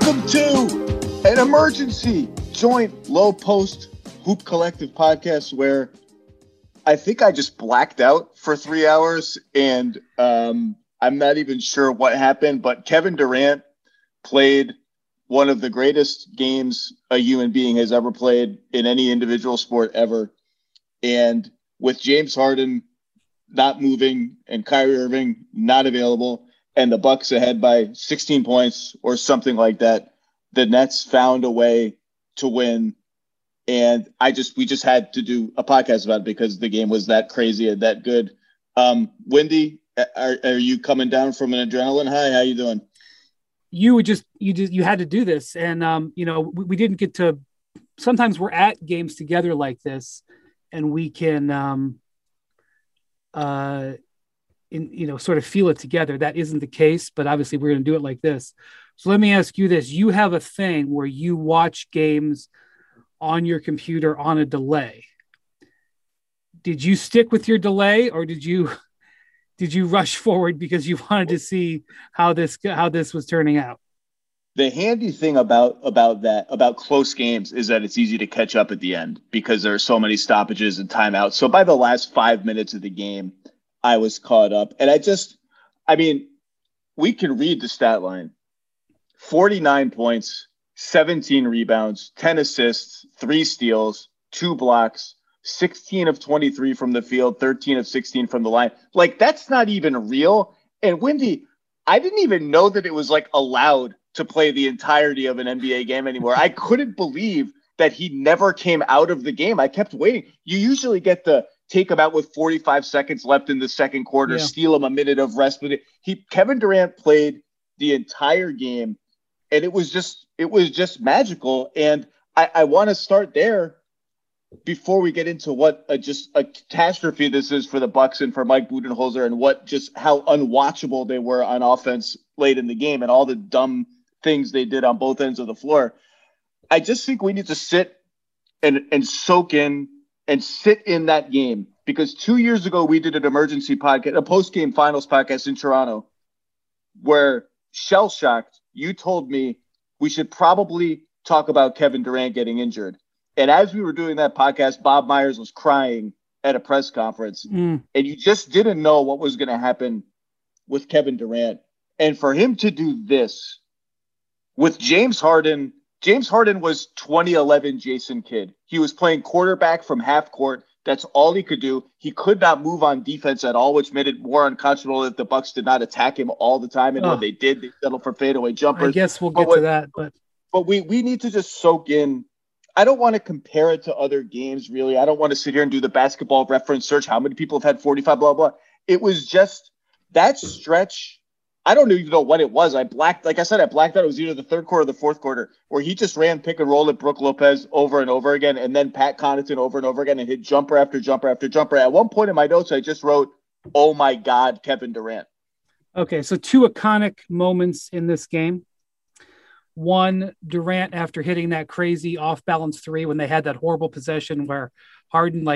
Welcome to an emergency joint low post Hoop Collective podcast where I think I just blacked out for 3 hours and I'm not even sure what happened, but Kevin Durant played one of the greatest games a human being has ever played in any individual sport ever. And with James Harden not moving and Kyrie Irving not available and the Bucks ahead by 16 points or something like that, the Nets found a way to win. And we just had to do a podcast about it because the game was that crazy and that good. Wendy, are you coming down from an adrenaline high? How you doing? You had to do this. And, we didn't get to, sometimes we're at games together like this and we can, sort of feel it together. That isn't the case, but obviously we're going to do it like this. So let me ask you this. You have a thing where you watch games on your computer on a delay. Did you stick with your delay or did you rush forward because you wanted to see how this was turning out? The handy thing about close games is that it's easy to catch up at the end because there are so many stoppages and timeouts. So by the last 5 minutes of the game, I was caught up. And we can read the stat line. 49 points, 17 rebounds, 10 assists, 3 steals, 2 blocks, 16 of 23 from the field, 13 of 16 from the line. Like, that's not even real. And Wendy, I didn't even know that it was allowed to play the entirety of an NBA game anymore. I couldn't believe that he never came out of the game. I kept waiting. You usually get the take him out with 45 seconds left in the second quarter, steal him a minute of rest. But Kevin Durant played the entire game, and it was just magical. And I want to start there before we get into what a catastrophe this is for the Bucks and for Mike Budenholzer and how unwatchable they were on offense late in the game and all the dumb things they did on both ends of the floor. I just think we need to sit and soak in and sit in that game, because 2 years ago we did an emergency podcast, a post-game finals podcast in Toronto, where shell-shocked, you told me we should probably talk about Kevin Durant getting injured. And as we were doing that podcast, Bob Myers was crying at a press conference, and you just didn't know what was going to happen with Kevin Durant. And for him to do this with James Harden was 2011 Jason Kidd. He was playing quarterback from half court. That's all he could do. He could not move on defense at all, which made it more unconscionable that the Bucks did not attack him all the time. And when they did, they settled for fadeaway jumpers. I guess we'll get to that. But we need to just soak in. I don't want to compare it to other games, really. I don't want to sit here and do the basketball reference search. How many people have had 45, blah, blah. It was just that stretch. I don't even know what it was. I blacked out. It was either the third quarter or the fourth quarter, where he just ran pick and roll at Brook Lopez over and over again, and then Pat Connaughton over and over again, and hit jumper after jumper after jumper. At one point in my notes, I just wrote, "Oh my God, Kevin Durant." Okay, so 2 iconic moments in this game. One, Durant after hitting that crazy off-balance 3 when they had that horrible possession where Harden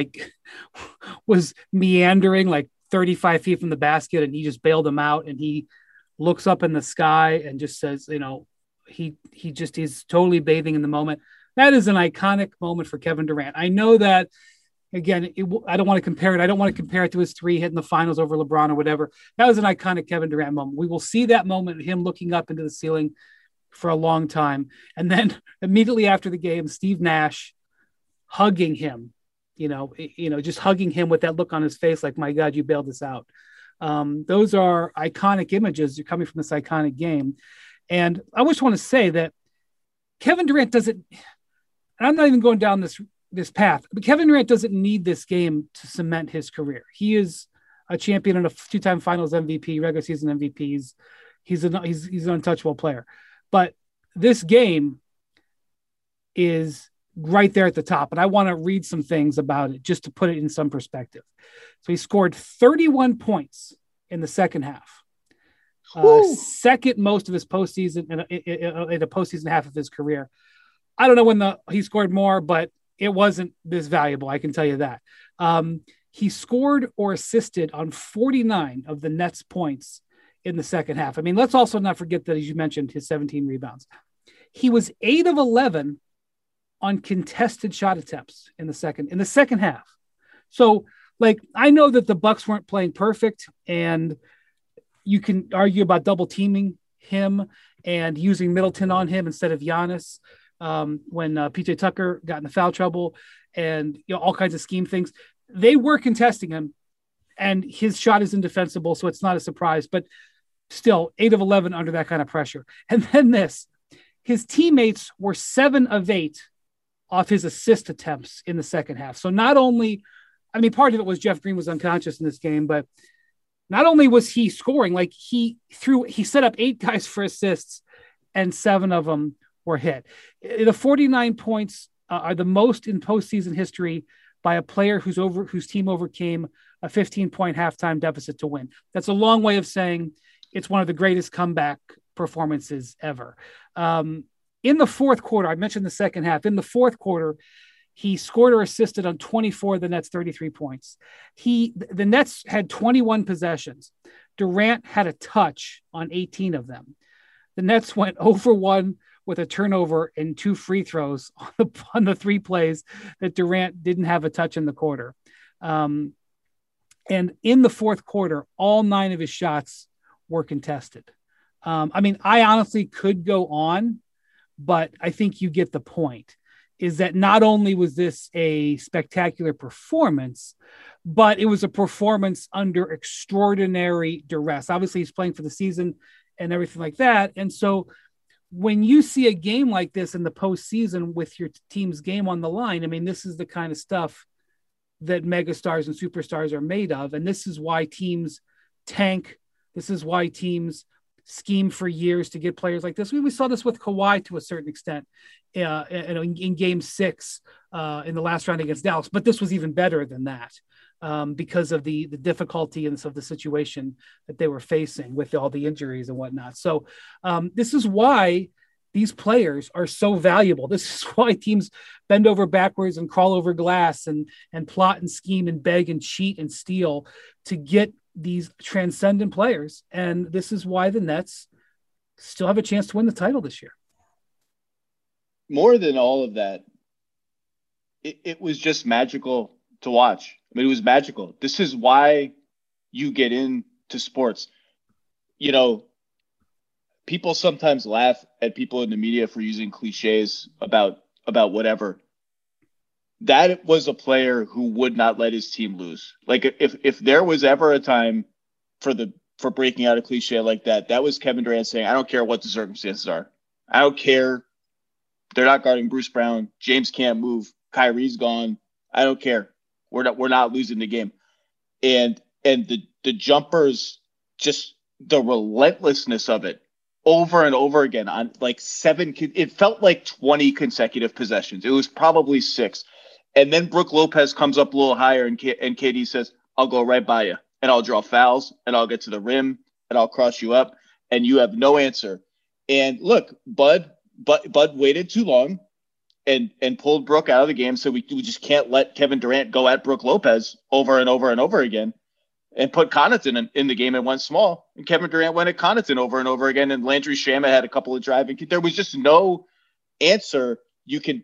was meandering 35 feet from the basket, and he just bailed him out, and he looks up in the sky and just says, he's totally bathing in the moment. That is an iconic moment for Kevin Durant. I know that, again, I don't want to compare it. I don't want to compare it to his 3 hitting the finals over LeBron or whatever. That was an iconic Kevin Durant moment. We will see that moment, him looking up into the ceiling for a long time. And then immediately after the game, Steve Nash hugging him, just hugging him with that look on his face, like, my God, you bailed us out. Those are iconic images. You're coming from this iconic game. And I just want to say that Kevin Durant doesn't, and I'm not even going down this path, but Kevin Durant doesn't need this game to cement his career. He is a champion and a 2-time finals MVP, regular season MVP. He's an untouchable player, but this game is right there at the top. And I want to read some things about it just to put it in some perspective. So he scored 31 points in the second half. Second most of his postseason in a postseason half of his career. I don't know when he scored more, but it wasn't this valuable. I can tell you that. He scored or assisted on 49 of the Nets points in the second half. I mean, let's also not forget that, as you mentioned, his 17 rebounds. He was 8 of 11 on contested shot attempts in the second half. So, like, I know that the Bucks weren't playing perfect, and you can argue about double teaming him and using Middleton on him instead of Giannis when PJ Tucker got into foul trouble and all kinds of scheme things. They were contesting him, and his shot is indefensible, so it's not a surprise. But still, 8 of 11 under that kind of pressure. And then his teammates were 7 of 8 off his assist attempts in the second half. So not only, I mean, part of it was Jeff Green was unconscious in this game, but not only was he scoring, like he set up 8 guys for assists and 7 of them were hit. The 49 points are the most in postseason history by a player whose team overcame a 15-point halftime deficit to win. That's a long way of saying it's one of the greatest comeback performances ever. In the fourth quarter, I mentioned the second half. In the fourth quarter, he scored or assisted on 24 of the Nets' 33 points. The Nets had 21 possessions. Durant had a touch on 18 of them. The Nets went 0 for 1 with a turnover and 2 free throws on the 3 plays that Durant didn't have a touch in the quarter. And in the fourth quarter, all 9 of his shots were contested. I mean, I honestly could go on, but I think you get the point, is that not only was this a spectacular performance, but it was a performance under extraordinary duress. Obviously, he's playing for the season and everything like that. And so when you see a game like this in the postseason with your team's game on the line, I mean, this is the kind of stuff that megastars and superstars are made of. And this is why teams tank. This is why teams scheme for years to get players like this. We saw this with Kawhi to a certain extent in Game 6 in the last round against Dallas, but this was even better than that because of the difficulty and of the situation that they were facing with all the injuries and whatnot. So this is why these players are so valuable. This is why teams bend over backwards and crawl over glass and plot and scheme and beg and cheat and steal to get these transcendent players. And this is why the Nets still have a chance to win the title this year. More than all of that, it was just magical to watch. I mean, it was magical. This is why you get into sports. You know, people sometimes laugh at people in the media for using cliches about whatever. That was a player who would not let his team lose. Like if there was ever a time for breaking out a cliche like that, that was Kevin Durant saying, I don't care what the circumstances are. I don't care. They're not guarding Bruce Brown. James can't move. Kyrie's gone. I don't care. We're not losing the game. And the jumpers, just the relentlessness of it over and over again on like 7, it felt like 20 consecutive possessions. It was probably 6. And then Brook Lopez comes up a little higher and KD says, I'll go right by you and I'll draw fouls and I'll get to the rim and I'll cross you up and you have no answer. And look, Bud waited too long and pulled Brook out of the game. So we just can't let Kevin Durant go at Brook Lopez over and over and over again and put Connaughton in the game and went small. And Kevin Durant went at Connaughton over and over again. And Landry Shamet had a couple of driving. There was just no answer. You can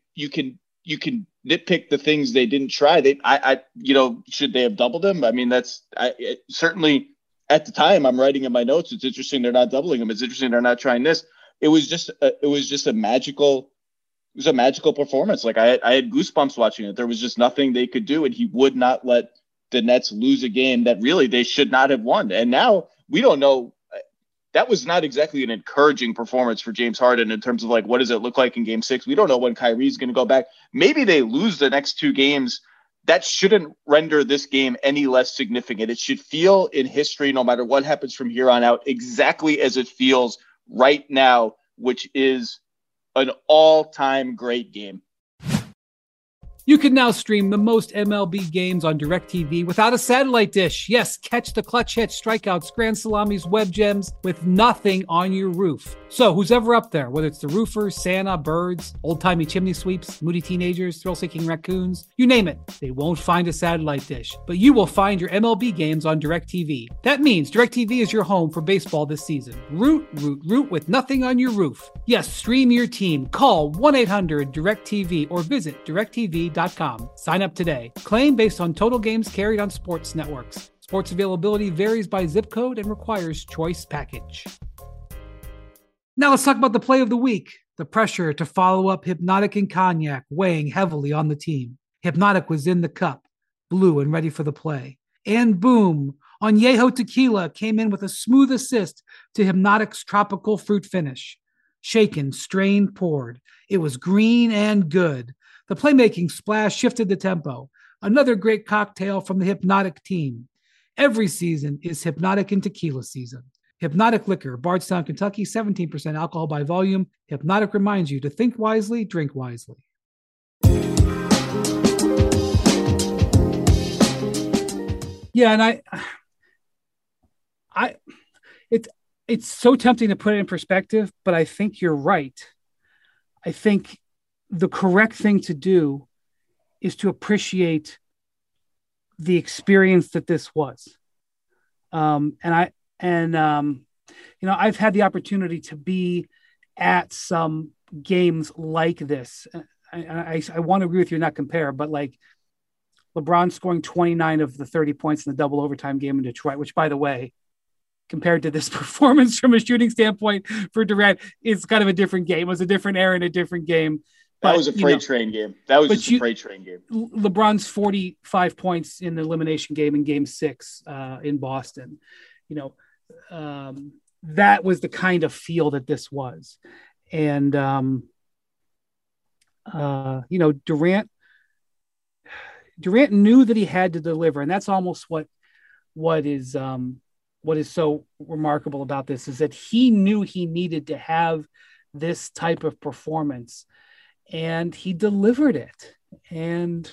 nitpick the things they didn't try. Should they have doubled him? I mean, certainly at the time I'm writing in my notes. It's interesting they're not doubling him. It's interesting they're not trying this. It was just a magical performance. Like I had goosebumps watching it. There was just nothing they could do, and he would not let the Nets lose a game that really they should not have won. And now we don't know. That was not exactly an encouraging performance for James Harden in terms of like, what does it look like in Game 6? We don't know when Kyrie's going to go back. Maybe they lose the next 2 games. That shouldn't render this game any less significant. It should feel in history, no matter what happens from here on out, exactly as it feels right now, which is an all-time great game. You can now stream the most MLB games on DirecTV without a satellite dish. Yes, catch the clutch hits, strikeouts, grand salamis, web gems with nothing on your roof. So who's ever up there, whether it's the roofers, Santa, birds, old-timey chimney sweeps, moody teenagers, thrill-seeking raccoons, you name it, they won't find a satellite dish. But you will find your MLB games on DirecTV. That means DirecTV is your home for baseball this season. Root with nothing on your roof. Yes, stream your team. Call 1-800-DirecTV or visit DirecTV.com. Sign up today. Claim based on total games carried on sports networks. Sports availability varies by zip code and requires choice package. Now let's talk about the play of the week. The pressure to follow up Hypnotic and Cognac weighing heavily on the team. Hypnotic was in the cup, blue and ready for the play. And boom, Añejo Tequila came in with a smooth assist to Hypnotic's tropical fruit finish. Shaken, strained, poured. It was green and good. The playmaking splash shifted the tempo. Another great cocktail from the Hypnotic team. Every season is Hypnotic and Tequila season. Hypnotic Liquor, Bardstown, Kentucky, 17% alcohol by volume. Hypnotic reminds you to think wisely, drink wisely. Yeah, and it's so tempting to put it in perspective, but I think you're right. I think the correct thing to do is to appreciate the experience that this was. I've had the opportunity to be at some games like this. I want to agree with you, not compare, but like LeBron scoring 29 of the 30 points in the double overtime game in Detroit, which, by the way, compared to this performance from a shooting standpoint for Durant, it's kind of a different game. It was a different era and a different game. That was a freight train game. That was just a freight train game. LeBron's 45 points in the elimination game in Game 6 in Boston. That was the kind of feel that this was. And, Durant knew that he had to deliver. And that's almost what is so remarkable about this is that he knew he needed to have this type of performance. And he delivered it, and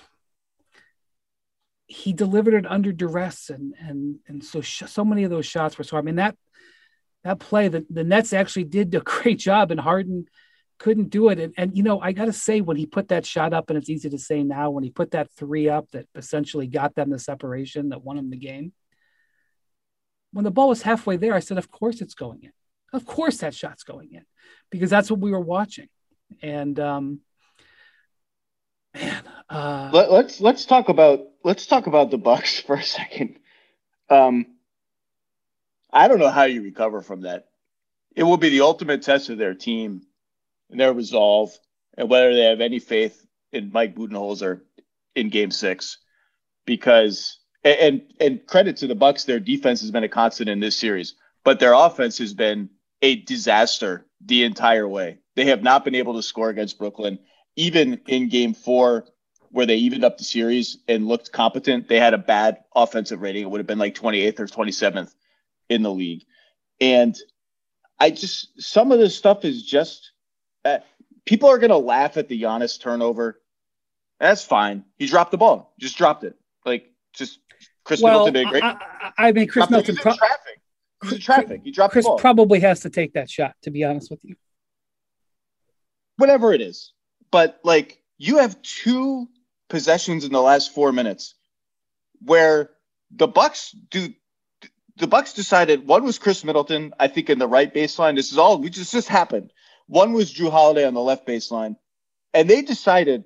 he delivered it under duress. And so many of those shots were, I mean, that play, the Nets actually did a great job, and Harden couldn't do it. And I got to say, when he put that shot up, and it's easy to say now, when he put that three up that essentially got them the separation that won him the game, when the ball was halfway there, I said, of course it's going in. Of course that shot's going in, because that's what we were watching. And let's talk about the Bucks for a second. I don't know how you recover from that. It will be the ultimate test of their team and their resolve, and whether they have any faith in Mike Budenholzer in Game 6. Because and credit to the Bucks, their defense has been a constant in this series, but their offense has been a disaster the entire way. They have not been able to score against Brooklyn. Even in Game 4, where they evened up the series and looked competent, they had a bad offensive rating. It would have been like 28th or 27th in the league. And some of this stuff is just people are going to laugh at the Giannis turnover. That's fine. He dropped the ball. Just dropped it. Chris Middleton did great. I mean, Chris Middleton. He was in traffic. He dropped the ball. Chris probably has to take that shot, to be honest with you. Whatever it is. But, you have two possessions in the last 4 minutes where the Bucks decided one was Chris Middleton, I think, in the right baseline. This just happened. One was Jrue Holiday on the left baseline. And they decided,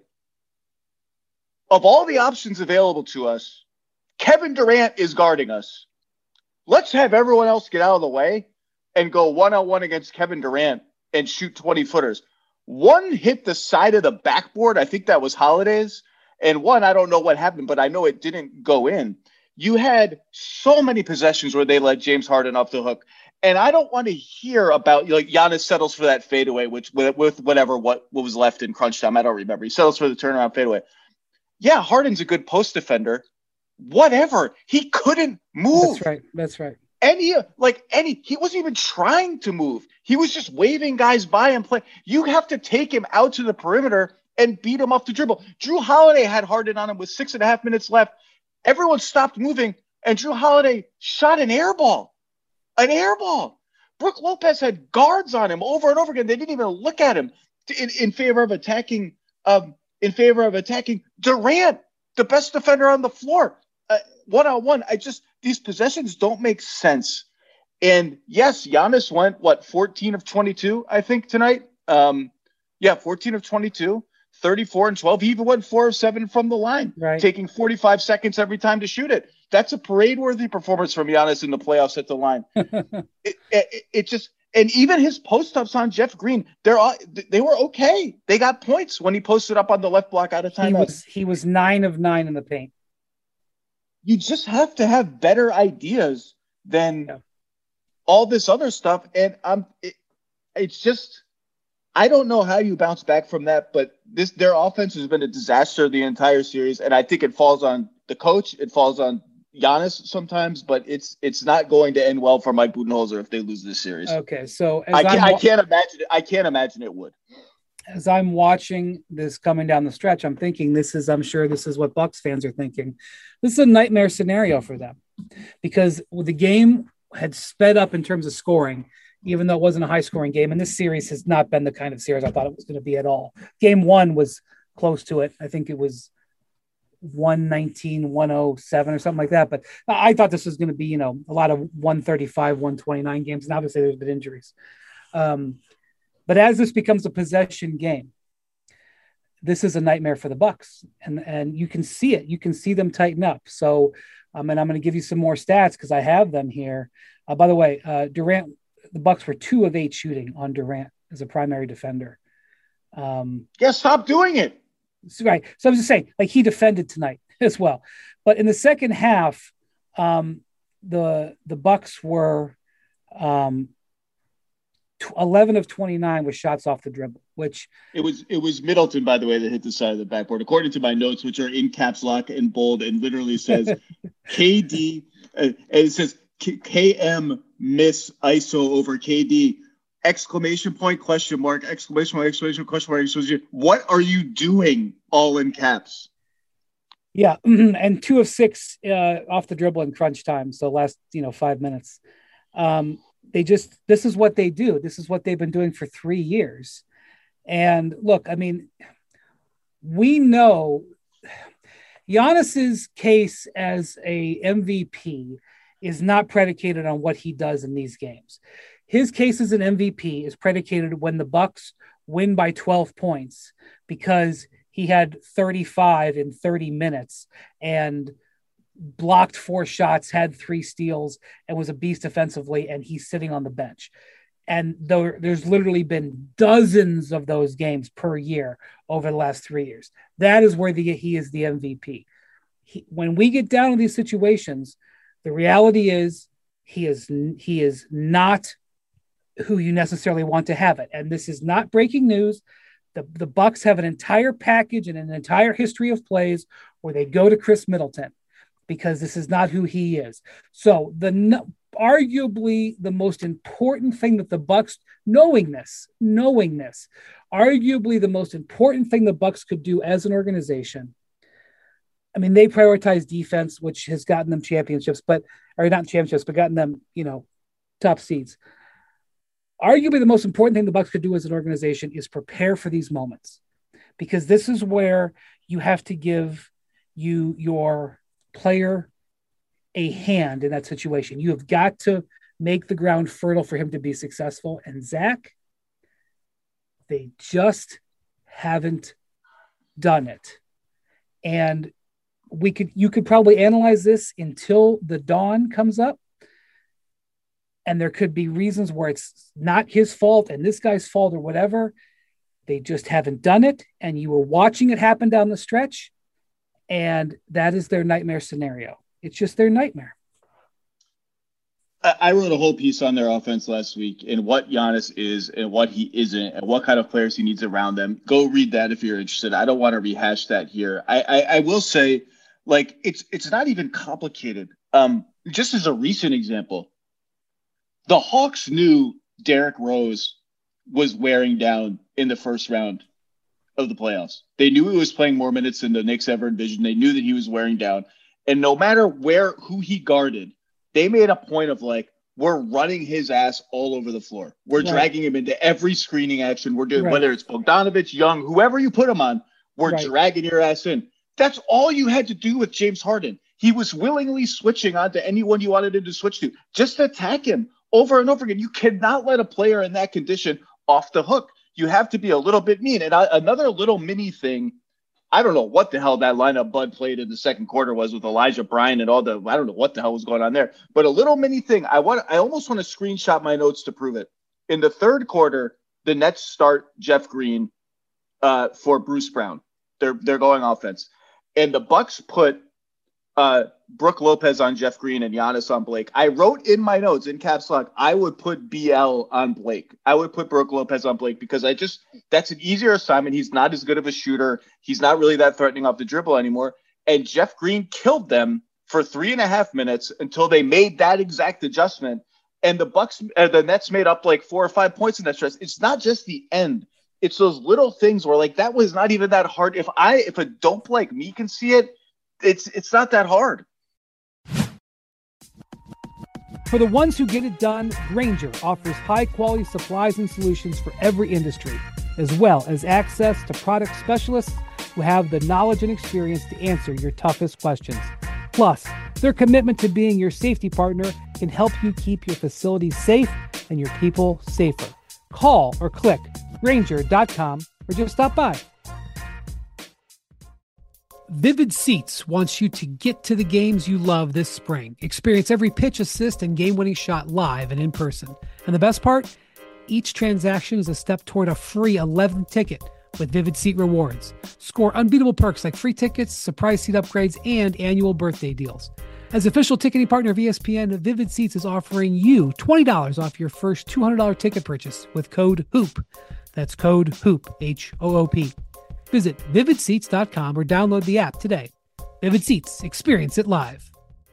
of all the options available to us, Kevin Durant is guarding us. Let's have everyone else get out of the way and go one-on-one against Kevin Durant and shoot 20-footers. One hit the side of the backboard. I think that was Holiday's. And one, I don't know what happened, but I know it didn't go in. You had so many possessions where they let James Harden off the hook. And I don't want to hear about, Giannis settles for that fadeaway, which with what was left in crunch time. I don't remember. He settles for the turnaround fadeaway. Yeah, Harden's a good post defender. Whatever. He couldn't move. That's right. He wasn't even trying to move. He was just waving guys by and play. You have to take him out to the perimeter and beat him off the dribble. Drew Holiday had Harden on him with 6.5 minutes left. Everyone stopped moving, and Drew Holiday shot an air ball. An air ball. Brook Lopez had guards on him over and over again. They didn't even look at him in favor of attacking. Durant, the best defender on the floor, 1-on-1. These possessions don't make sense. And yes, Giannis went 14 of 22, I think tonight. 14 of 22, 34 and 12. He even went 4 of 7 from the line, right, taking 45 seconds every time to shoot it. That's a parade-worthy performance from Giannis in the playoffs at the line. And even his post-ups on Jeff Green, they were okay. They got points when he posted up on the left block out of timeout. He was 9 of 9 in the paint. You just have to have better ideas than all this other stuff. And it's just, I don't know how you bounce back from that, but their offense has been a disaster the entire series. And I think it falls on the coach. It falls on Giannis sometimes, but it's not going to end well for Mike Budenholzer if they lose this series. Okay, so I can't imagine it. I can't imagine it would. As I'm watching this coming down the stretch, I'm thinking I'm sure this is what Bucks fans are thinking. This is a nightmare scenario for them because the game had sped up in terms of scoring, even though it wasn't a high scoring game. And this series has not been the kind of series I thought it was going to be at all. Game 1 was close to it. I think it was 119, 107 or something like that. But I thought this was going to be, a lot of 135, 129 games. And obviously there's been injuries. But as this becomes a possession game, this is a nightmare for the Bucks. And you can see it. You can see them tighten up. So, and I'm going to give you some more stats because I have them here. By the way, Durant, the Bucks were 2 of 8 shooting on Durant as a primary defender. Stop doing it. Right. So I was just saying, he defended tonight as well. But in the second half, the Bucks were 11 of 29 with shots off the dribble, which it was Middleton, by the way, that hit the side of the backboard. According to my notes, which are in caps lock and bold, and literally says KD, and it says KM miss ISO over KD. Exclamation point, question mark, exclamation point, exclamation point, question mark, exclamation. What are you doing? All in caps. Yeah. And 2 of 6 off the dribble in crunch time. So last, 5 minutes. This is what they do. This is what they've been doing for 3 years. And look, we know Giannis's case as a MVP is not predicated on what he does in these games. His case as an MVP is predicated when the Bucks win by 12 points because he had 35 in 30 minutes and blocked 4 shots, had 3 steals, and was a beast defensively, and he's sitting on the bench. And there's literally been dozens of those games per year over the last 3 years. That is where he is the MVP. When we get down to these situations, the reality is he is not who you necessarily want to have it. And this is not breaking news. The Bucks have an entire package and an entire history of plays where they go to Chris Middleton because this is not who he is. So arguably the most important thing that the Bucks, knowing this, arguably the most important thing the Bucks could do as an organization. They prioritize defense, which has gotten them championships, but gotten them, top seeds. Arguably the most important thing the Bucks could do as an organization is prepare for these moments, because this is where you have to give your player a hand in that situation. You have got to make the ground fertile for him to be successful. And Zach, they just haven't done it. And you could probably analyze this until the dawn comes up. And there could be reasons where it's not his fault and this guy's fault or whatever. They just haven't done it. And you were watching it happen down the stretch. And that is their nightmare scenario. It's just their nightmare. I wrote a whole piece on their offense last week and what Giannis is and what he isn't and what kind of players he needs around them. Go read that if you're interested. I don't want to rehash that here. I will say, it's not even complicated. Just as a recent example, the Hawks knew Derrick Rose was wearing down in the first round of the playoffs. They knew he was playing more minutes than the Knicks ever envisioned. They knew that he was wearing down. And no matter who he guarded, they made a point of like, we're running his ass all over the floor. We're dragging him into every screening action. We're doing, whether it's Bogdanovich, Young, whoever you put him on, we're dragging your ass in. That's all you had to do with James Harden. He was willingly switching onto anyone you wanted him to switch to. Just attack him over and over again. You cannot let a player in that condition off the hook. You have to be a little bit mean. And another little mini thing, I don't know what the hell that lineup Bud played in the second quarter was with Elijah Bryant and all the, I don't know what the hell was going on there. But a little mini thing, I almost want to screenshot my notes to prove it. In the third quarter, the Nets start Jeff Green for Bruce Brown. They're going offense. And the Bucks put Brooke Lopez on Jeff Green and Giannis on Blake. I wrote in my notes in caps lock, I would put BL on Blake. I would put Brooke Lopez on Blake because that's an easier assignment. He's not as good of a shooter. He's not really that threatening off the dribble anymore. And Jeff Green killed them for 3.5 minutes until they made that exact adjustment. And the Nets made up like 4 or 5 points in that stretch. It's not just the end. It's those little things where like, that was not even that hard. If a dope like me can see it, it's not that hard. For the ones who get it done, Grainger offers high-quality supplies and solutions for every industry, as well as access to product specialists who have the knowledge and experience to answer your toughest questions. Plus, their commitment to being your safety partner can help you keep your facilities safe and your people safer. Call or click Grainger.com or just stop by. Vivid Seats wants you to get to the games you love this spring. Experience every pitch, assist, and game-winning shot live and in person. And the best part? Each transaction is a step toward a free 11th ticket with Vivid Seat Rewards. Score unbeatable perks like free tickets, surprise seat upgrades, and annual birthday deals. As official ticketing partner of ESPN, Vivid Seats is offering you $20 off your first $200 ticket purchase with code HOOP. That's code HOOP, H-O-O-P. Visit vividseats.com or download the app today. Vivid Seats. Experience it live.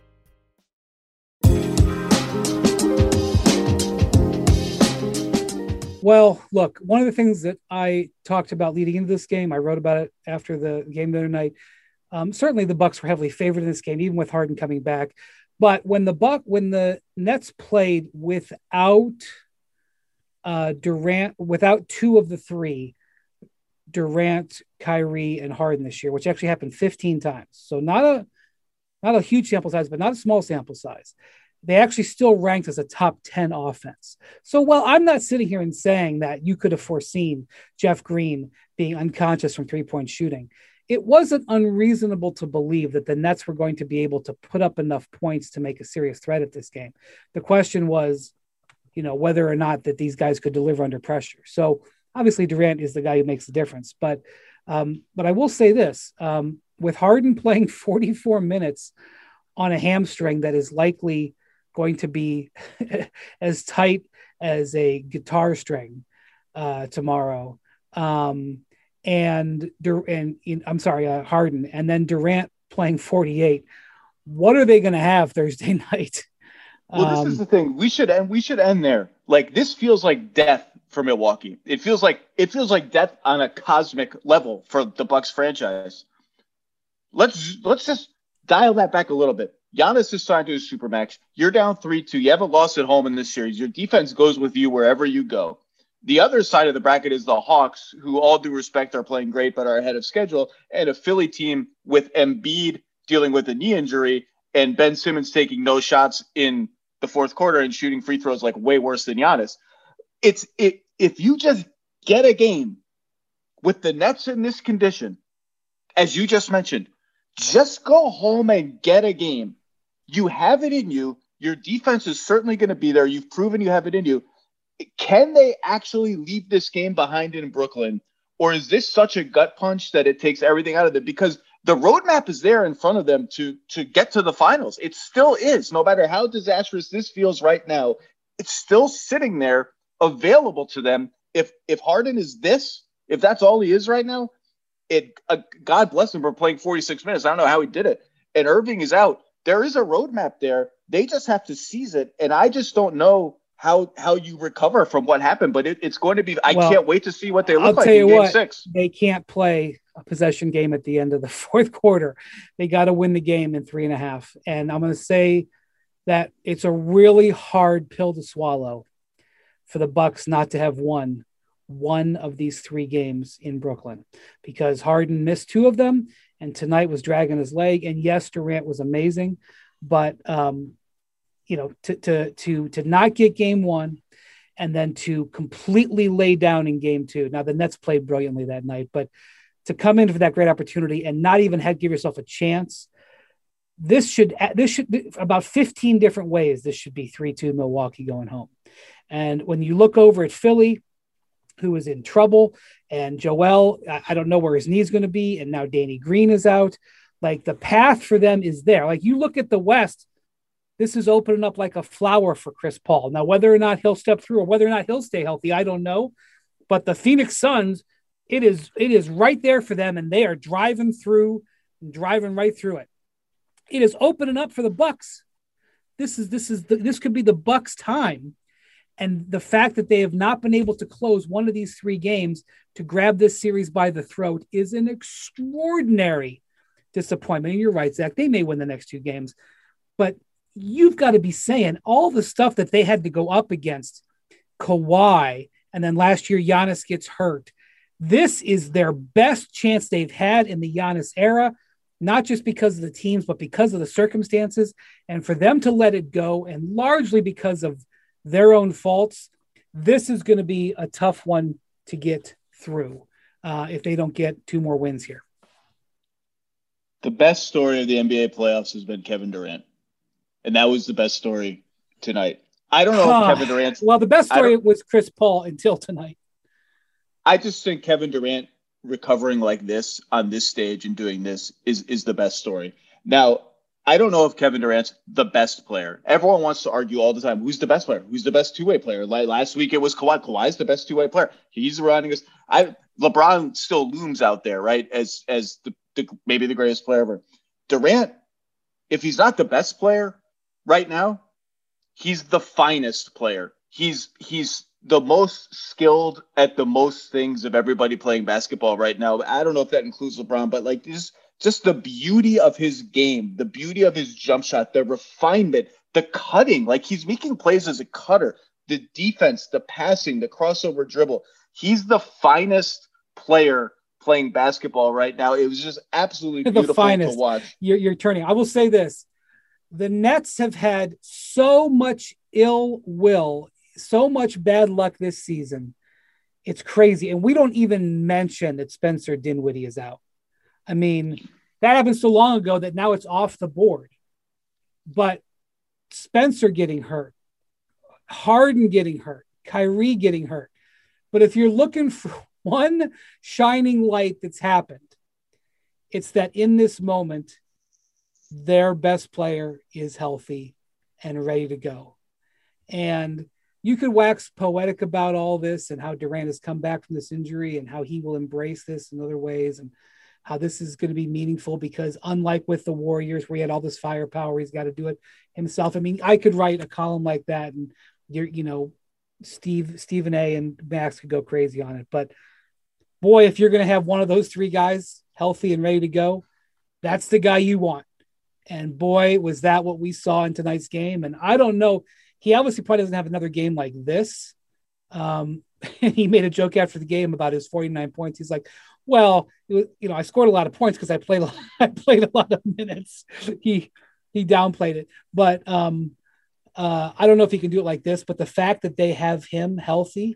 Well, look, one of the things that I talked about leading into this game, I wrote about it after the game the other night. Certainly the Bucks were heavily favored in this game, even with Harden coming back. But when the Nets played without Durant, without two of the three, Durant, Kyrie, and Harden this year, which actually happened 15 times. So not a huge sample size, but not a small sample size. They actually still ranked as a top 10 offense. So while I'm not sitting here and saying that you could have foreseen Jeff Green being unconscious from three-point shooting, it wasn't unreasonable to believe that the Nets were going to be able to put up enough points to make a serious threat at this game. The question was, whether or not that these guys could deliver under pressure. So obviously Durant is the guy who makes the difference, but I will say this, with Harden playing 44 minutes on a hamstring that is likely going to be as tight as a guitar string tomorrow, Harden, and then Durant playing 48. What are they going to have Thursday night? Well, this is the thing. We should end there. Like, this feels like death for Milwaukee. It feels like death on a cosmic level for the Bucks franchise. Let's just dial that back a little bit. Giannis is signed to a supermax. You're down 3-2. You haven't lost at home in this series. Your defense goes with you wherever you go. The other side of the bracket is the Hawks, who, all due respect, are playing great but are ahead of schedule, and a Philly team with Embiid dealing with a knee injury and Ben Simmons taking no shots in the fourth quarter and shooting free throws like way worse than Giannis. If you just get a game with the Nets in this condition, as you just mentioned, just go home and get a game. You have it in you. Your defense is certainly going to be there. You've proven you have it in you. Can they actually leave this game behind in Brooklyn? Or is this such a gut punch that it takes everything out of it? Because the roadmap is there in front of them to get to the finals. It still is. No matter how disastrous this feels right now, it's still sitting there available to them. If Harden is this, if that's all he is right now, God bless him for playing 46 minutes. I don't know how he did it. And Irving is out. There is a roadmap there. They just have to seize it. And I just don't know how you recover from what happened. But it's going to be. I can't wait to see what they look like in Game 6. They can't play a possession game at the end of the fourth quarter. They got to win the game in 3.5. And I'm going to say that it's a really hard pill to swallow for the Bucks not to have won one of these 3 games in Brooklyn, because Harden missed 2 of them and tonight was dragging his leg. And yes, Durant was amazing, but to not get game 1 and then to completely lay down in game 2. Now the Nets played brilliantly that night, but to come in for that great opportunity and not even give yourself a chance. This should be about 15 different ways. This should be 3-2 Milwaukee going home. And when you look over at Philly, who is in trouble, and Joel, I don't know where his knee's going to be. And now Danny Green is out. Like, the path for them is there. Like, you look at the West, this is opening up like a flower for Chris Paul. Now, whether or not he'll step through or whether or not he'll stay healthy, I don't know. But the Phoenix Suns, it is right there for them, and they are driving right through it. It is opening up for the Bucks. This could be the Bucks' time. And the fact that they have not been able to close one of these 3 games to grab this series by the throat is an extraordinary disappointment. And you're right, Zach, they may win the next 2 games, but you've got to be saying all the stuff that they had to go up against, Kawhi, and then last year Giannis gets hurt. This is their best chance they've had in the Giannis era, not just because of the teams, but because of the circumstances. And for them to let it go, and largely because of their own faults, this is going to be a tough one to get through if they don't get 2 more wins here. The best story of the NBA playoffs has been Kevin Durant. And that was the best story tonight. I don't know if Kevin Durant. Well, the best story was Chris Paul until tonight. I just think Kevin Durant recovering like this on this stage and doing this is the best story. Now, I don't know if Kevin Durant's the best player. Everyone wants to argue all the time, who's the best player? Who's the best two-way player? Like last week, it was Kawhi. Kawhi's the best two-way player. He's running us. LeBron still looms out there, right, as the maybe the greatest player ever. Durant, if he's not the best player right now, he's the finest player. He's the most skilled at the most things of everybody playing basketball right now. I don't know if that includes LeBron, but like just the beauty of his game, the beauty of his jump shot, the refinement, the cutting, like he's making plays as a cutter, the defense, the passing, the crossover dribble. He's the finest player playing basketball right now. It was just absolutely beautiful to watch. You're turning. I will say this. The Nets have had so much ill will, so much bad luck this season. It's crazy. And we don't even mention that Spencer Dinwiddie is out. I mean, that happened so long ago that now it's off the board. But Spencer getting hurt, Harden getting hurt, Kyrie getting hurt. But if you're looking for one shining light that's happened, it's that in this moment, their best player is healthy and ready to go. And you could wax poetic about all this and how Durant has come back from this injury and how he will embrace this in other ways and how this is going to be meaningful because unlike with the Warriors where he had all this firepower, he's got to do it himself. I mean, I could write a column like that and Stephen A and Max could go crazy on it. But boy, if you're going to have one of those three guys healthy and ready to go, that's the guy you want. And boy, was that what we saw in tonight's game. And I don't know, he obviously probably doesn't have another game like this. He made a joke after the game about his 49 points. He's like, well, it was, I scored a lot of points because I played a lot of minutes. He downplayed it, but I don't know if he can do it like this. But the fact that they have him healthy,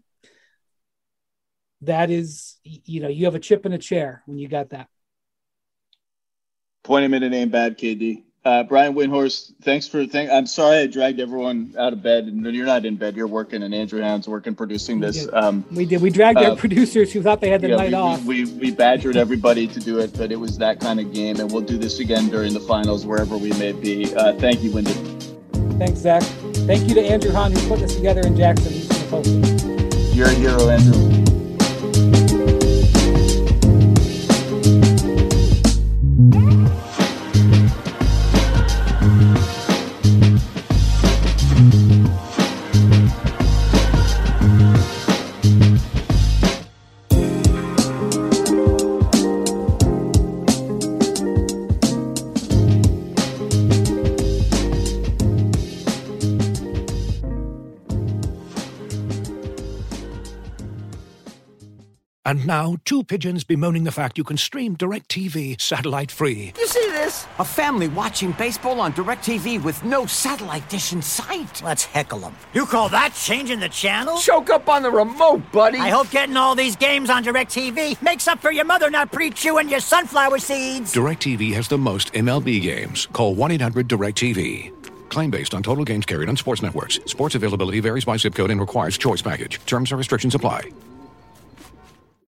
that is, you have a chip in a chair when you got that. Point him in a name bad, KD. Brian Windhorst, I'm sorry I dragged everyone out of bed. And you're not in bed. You're working, and Andrew Hound's working producing this. We did. We dragged our producers who thought they had the night off. We badgered everybody to do it, but it was that kind of game. And we'll do this again during the finals, wherever we may be. Thank you, Wyndham. Thanks, Zach. Thank you to Andrew Hound who put this together in Jackson. He's going to post it. You're a hero, Andrew. And now, two pigeons bemoaning the fact you can stream DirecTV satellite-free. You see this? A family watching baseball on DirecTV with no satellite dish in sight. Let's heckle them. You call that changing the channel? Choke up on the remote, buddy. I hope getting all these games on DirecTV makes up for your mother not pre-chewing your sunflower seeds. DirecTV has the most MLB games. Call 1-800-DirecTV. Claim based on total games carried on sports networks. Sports availability varies by zip code and requires choice package. Terms and restrictions apply.